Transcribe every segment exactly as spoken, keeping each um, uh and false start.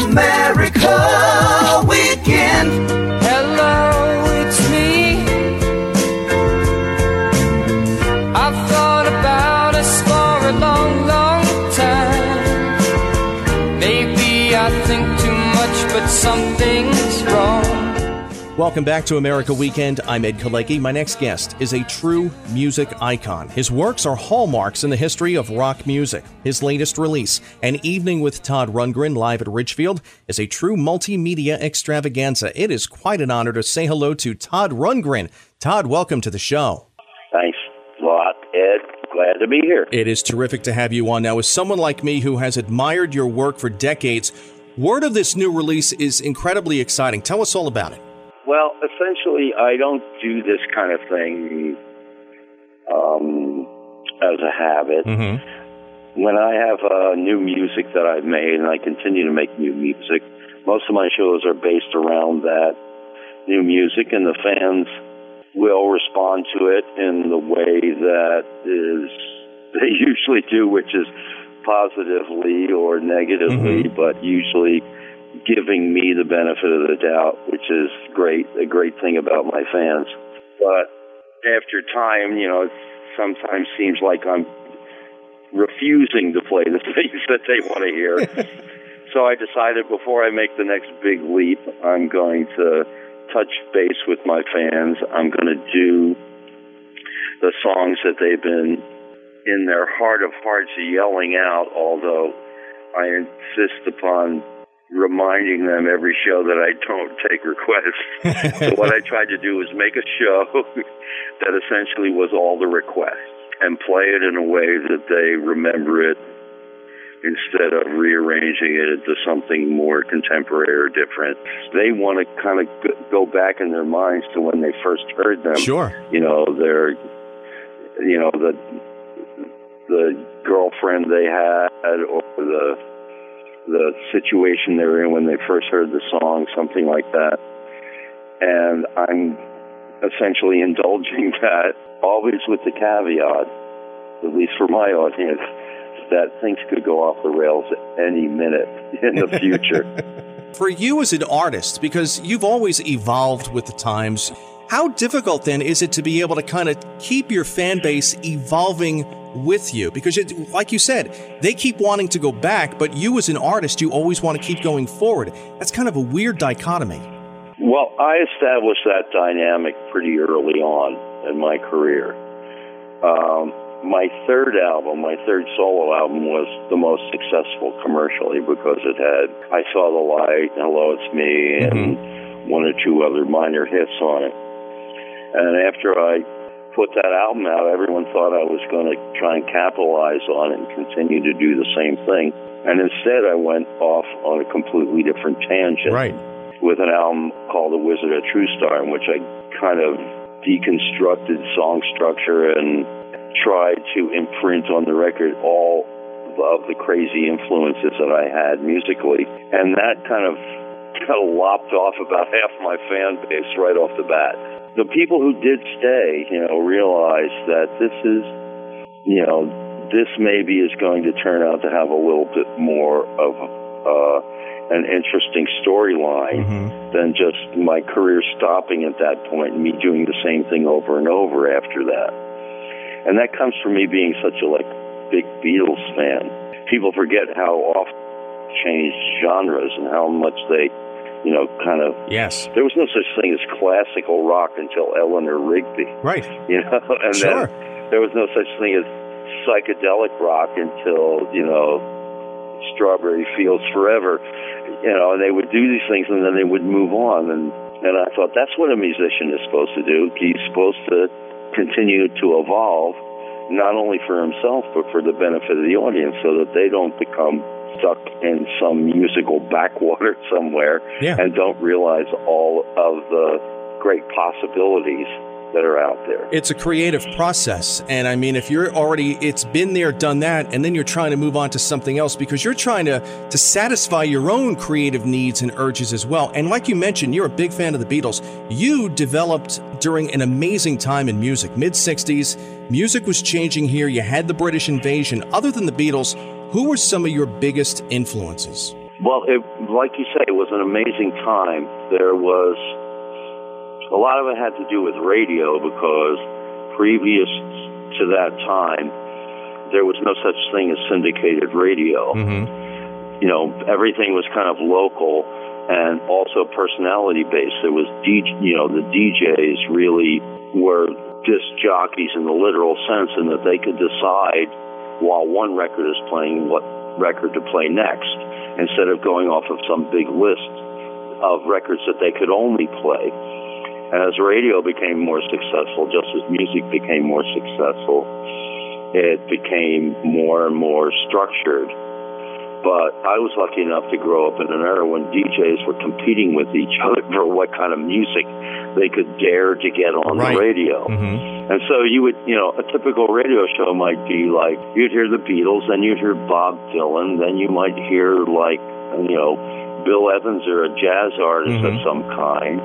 America Weekend. Hello, it's me. I've thought about us for a long, long time. Maybe I think too much, but something's wrong. Welcome back to America Weekend. I'm Ed Kalecki. My next guest is a true music icon. His works are hallmarks in the history of rock music. His latest release, An Evening with Todd Rundgren, live at Ridgefield, is a true multimedia extravaganza. It is quite an honor to say hello to Todd Rundgren. Todd, welcome to the show. Thanks a lot, Ed. Glad to be here. It is terrific to have you on. Now, as someone like me who has admired your work for decades, word of this new release is incredibly exciting. Tell us all about it. Well, essentially, I don't do this kind of thing um, as a habit. Mm-hmm. When I have uh, new music that I've made, and I continue to make new music, most of my shows are based around that new music, and the fans will respond to it in the way that is they usually do, which is positively or negatively, mm-hmm. but usually giving me the benefit of the doubt, which is great, a great thing about my fans. But after time, you know, it sometimes seems like I'm refusing to play the things that they want to hear. So I decided before I make the next big leap, I'm going to touch base with my fans. I'm going to do the songs that they've been in their heart of hearts yelling out, although I insist upon reminding them every show that I don't take requests. So what I tried to do was make a show that essentially was all the requests and play it in a way that they remember it instead of rearranging it into something more contemporary or different. They want to kind of go back in their minds to when they first heard them. Sure. You know, their, you know, the, the girlfriend they had, or the, the situation they were in when they first heard the song, something like that. And I'm essentially indulging that, always with the caveat, at least for my audience, that things could go off the rails at any minute in the future. For you as an artist, because you've always evolved with the times, how difficult then is it to be able to kind of keep your fan base evolving with you? Because it, like you said, they keep wanting to go back, but you as an artist, you always want to keep going forward. That's kind of a weird dichotomy. Well, I established that dynamic pretty early on in my career. Um, my third album, my third solo album, was the most successful commercially because it had I Saw the Light, Hello, It's Me, and mm-hmm. one or two other minor hits on it. And after I put that album out, everyone thought I was going to try and capitalize on it and continue to do the same thing. And instead, I went off on a completely different tangent. Right. With an album called The Wizard of True Star, in which I kind of deconstructed song structure and tried to imprint on the record all of the crazy influences that I had musically. And that kind of, kind of lopped off about half my fan base right off the bat. The people who did stay, you know, realized that this is, you know, this maybe is going to turn out to have a little bit more of uh, an interesting storyline mm-hmm. than just my career stopping at that point and me doing the same thing over and over after that. And that comes from me being such a, like, big Beatles fan. People forget how often they changed genres and how much they, you know, kind of... Yes. There was no such thing as classical rock until Eleanor Rigby. Right. You know, and sure. then there was no such thing as psychedelic rock until, you know, Strawberry Fields Forever. You know, and they would do these things and then they would move on. And, and I thought, that's what a musician is supposed to do. He's supposed to continue to evolve, not only for himself, but for the benefit of the audience, so that they don't become stuck in some musical backwater somewhere yeah. and don't realize all of the great possibilities that are out there. It's a creative process. And I mean, if you're already, it's been there, done that, and then you're trying to move on to something else because you're trying to, to satisfy your own creative needs and urges as well. And like you mentioned, you're a big fan of the Beatles. You developed during an amazing time in music, mid-sixties. Music was changing here. You had the British invasion. Other than the Beatles, who were some of your biggest influences? Well, it, like you say, it was an amazing time. There was a lot of it had to do with radio because previous to that time, there was no such thing as syndicated radio. Mm-hmm. You know, everything was kind of local and also personality-based. There was, D J, you know, the D Js really were disc jockeys in the literal sense in that they could decide while one record is playing what record to play next instead of going off of some big list of records that they could only play. And as radio became more successful, just as music became more successful, it became more and more structured. But I was lucky enough to grow up in an era when D Js were competing with each other for what kind of music they could dare to get on right. the radio. Mm-hmm. And so you would, you know, a typical radio show might be like, you'd hear the Beatles, then you'd hear Bob Dylan, then you might hear like, you know, Bill Evans or a jazz artist mm-hmm. of some kind,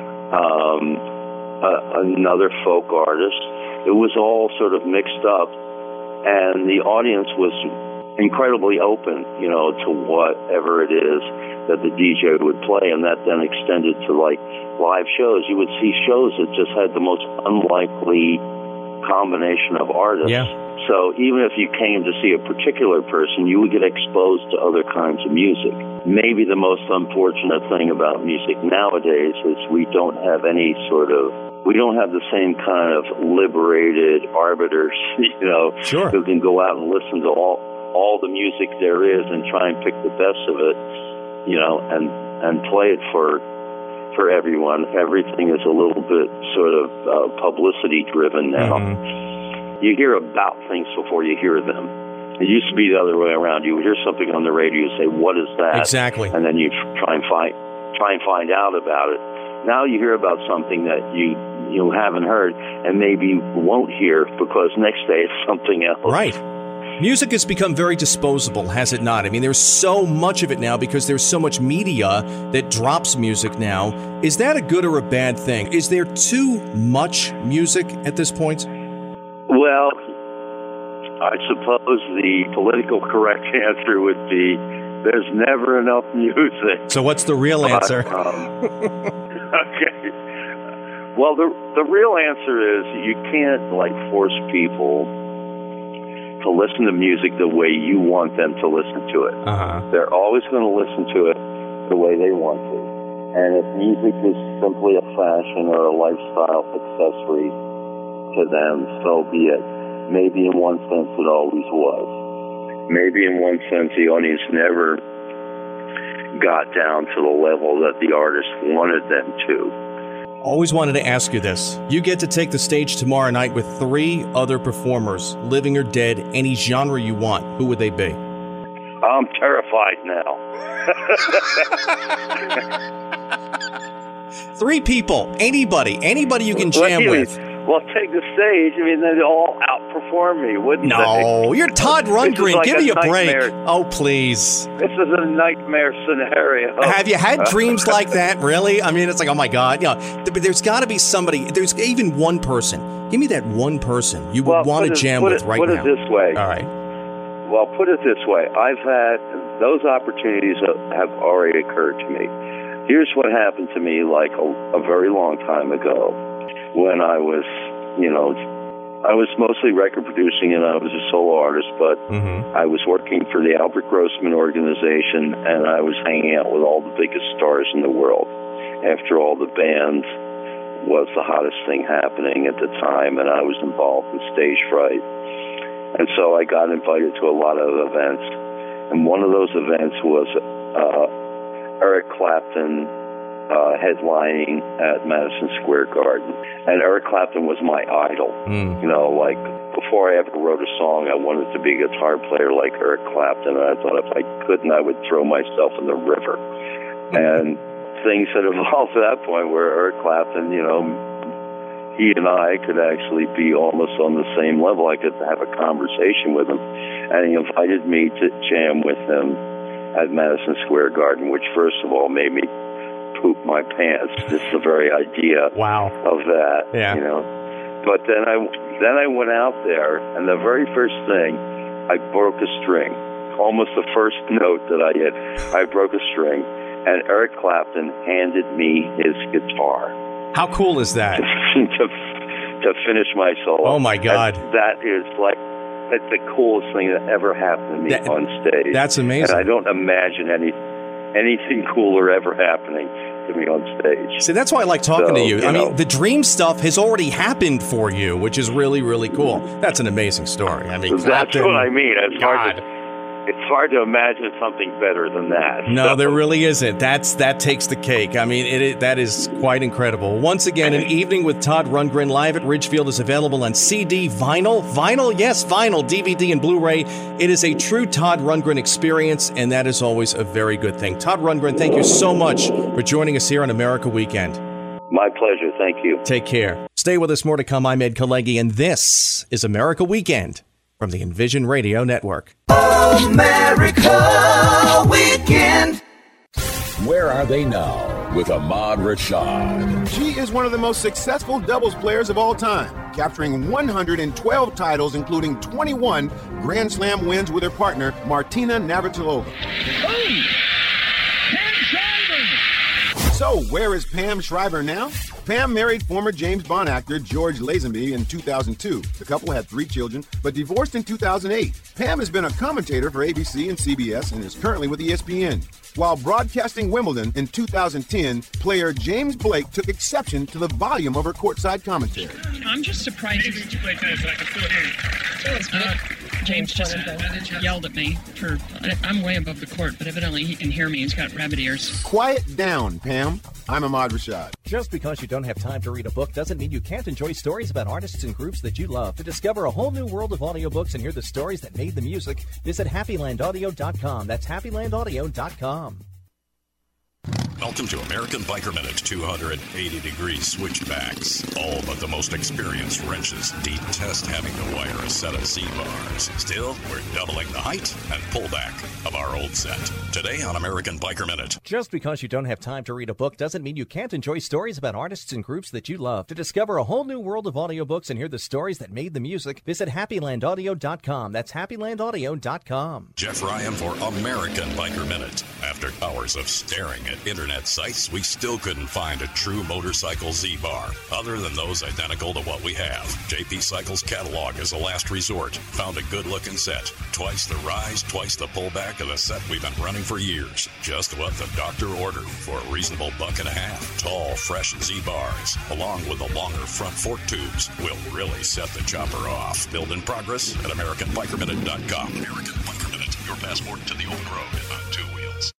um, uh, another folk artist. It was all sort of mixed up, and the audience was incredibly open, you know, to whatever it is that the D J would play, and that then extended to like live shows. You would see shows that just had the most unlikely combination of artists. Yeah. So even if you came to see a particular person, you would get exposed to other kinds of music. Maybe the most unfortunate thing about music nowadays is we don't have any sort of We don't have the same kind of liberated arbiters, you know, sure. who can go out and listen to all all the music there is and try and pick the best of it, you know, and and play it for for everyone. Everything is a little bit sort of uh, publicity driven now. Mm-hmm. You hear about things before you hear them. It used to be the other way around. You would hear something on the radio, say, "What is that?" Exactly. And then you try and find try and find out about it. Now you hear about something that you you haven't heard and maybe won't hear because next day it's something else. Right. Music has become very disposable, has it not? I mean, there's so much of it now because there's so much media that drops music now. Is that a good or a bad thing? Is there too much music at this point? Well, I suppose the political correct answer would be there's never enough music. So what's the real answer? Uh, um, okay. Well, the the real answer is you can't like force people to listen to music the way you want them to listen to it. Uh-huh. They're always going to listen to it the way they want to. And if music is simply a fashion or a lifestyle accessory to them, so be it. Maybe in one sense it always was. Maybe in one sense the audience never got down to the level that the artist wanted them to. Always wanted to ask you this. You get to take the stage tomorrow night with three other performers, living or dead, any genre you want. Who would they be? I'm terrified now. Three people, anybody, anybody you can jam well, with. Well, take the stage. I mean, they'd all outperform me, wouldn't no, they? No, you're Todd Rundgren. Like Give a me a nightmare. break. Oh, please. This is a nightmare scenario. Have you had dreams like that, really? I mean, it's like, oh, my God. You know, th- there's got to be somebody. There's even one person. Give me that one person you would well, want to it, jam put with it, right put now. Put it this way. All right. Well, put it this way. I've had those opportunities have already occurred to me. Here's what happened to me like a, a very long time ago when I was, you know, I was mostly record producing and I was a solo artist, but mm-hmm. I was working for the Albert Grossman organization and I was hanging out with all the biggest stars in the world. After all, the band was the hottest thing happening at the time, and I was involved in stage fright. And so I got invited to a lot of events. And one of those events was uh, Eric Clapton uh, headlining at Madison Square Garden. And Eric Clapton was my idol. Mm. You know, like, before I ever wrote a song, I wanted to be a guitar player like Eric Clapton. And I thought if I couldn't, I would throw myself in the river. And things had evolved to that point where Eric Clapton, you know, he and I could actually be almost on the same level. I could have a conversation with him. And he invited me to jam with him at Madison Square Garden, which first of all made me poop my pants. Just the very idea wow. of that, yeah. you know. But then I, then I went out there, and the very first thing, I broke a string. almost the first note that I hit, I broke a string, and Eric Clapton handed me his guitar. How cool is that? to, to finish my solo. Oh, my God. And that is like, that's the coolest thing that ever happened to me that, on stage. That's amazing. And I don't imagine any anything cooler ever happening to me on stage. See, that's why I like talking so, to you. you I know, mean, the dream stuff has already happened for you, which is really, really cool. That's an amazing story. I mean, that's Clapton, what I mean. It's God. hard to, it's hard to imagine something better than that. No, so. there really isn't. That's that takes the cake. I mean, it, it that is quite incredible. Once again, An Evening with Todd Rundgren live at Ridgefield is available on C D, vinyl, vinyl, yes, vinyl, D V D, and Blu-ray. It is a true Todd Rundgren experience, and that is always a very good thing. Todd Rundgren, thank you so much for joining us here on America Weekend. My pleasure. Thank you. Take care. Stay with us. More to come. I'm Ed Kalegi, and this is America Weekend from the Envision Radio Network. America Weekend. Where are they now with Ahmad Rashad? She is one of the most successful doubles players of all time, capturing one hundred twelve titles, including twenty-one Grand Slam wins with her partner, Martina Navratilova. Oh, Pam Shriver! So, where is Pam Shriver now? Pam married former James Bond actor George Lazenby in two thousand two. The couple had three children, but divorced in two thousand eight. Pam has been a commentator for A B C and C B S and is currently with E S P N. While broadcasting Wimbledon in two thousand ten, player James Blake took exception to the volume of her courtside commentary. I'm just surprised. Maybe you play tennis, so I can still hear you. Uh, James just yelled at me for. I'm way above the court, but evidently he can hear me. He's got rabbit ears. Quiet down, Pam. I'm Ahmad Rashad. Just because you don't have time to read a book doesn't mean you can't enjoy stories about artists and groups that you love. To discover a whole new world of audiobooks and hear the stories that made the music, visit happy land audio dot com. That's happy land audio dot com. Welcome to American Biker Minute. two hundred eighty degree switchbacks. All but the most experienced wrenches detest having to wire a set of Z-bars. Still, we're doubling the height and pullback of our old set. Today on American Biker Minute. Just because you don't have time to read a book doesn't mean you can't enjoy stories about artists and groups that you love. To discover a whole new world of audiobooks and hear the stories that made the music, visit happy land audio dot com. That's happy land audio dot com. Jeff Ryan for American Biker Minute. After hours of staring at internet sites, we still couldn't find a true motorcycle Z-bar, other than those identical to what we have. J P Cycles catalog is a last resort. Found a good-looking set. Twice the rise, twice the pullback of the set we've been running for years. Just what the doctor ordered for a reasonable buck and a half. Tall, fresh Z-bars, along with the longer front fork tubes, will really set the chopper off. Build in progress at american biker minute dot com. American Biker Minute, your passport to the open road on two wheels.